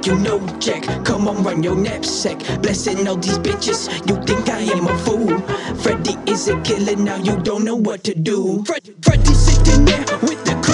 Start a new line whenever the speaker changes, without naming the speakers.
you know Jack. Come on, run your knapsack. Blessing all these bitches, you think I am a fool. Freddy is a killer, now you don't know what to do. Freddy sitting there with the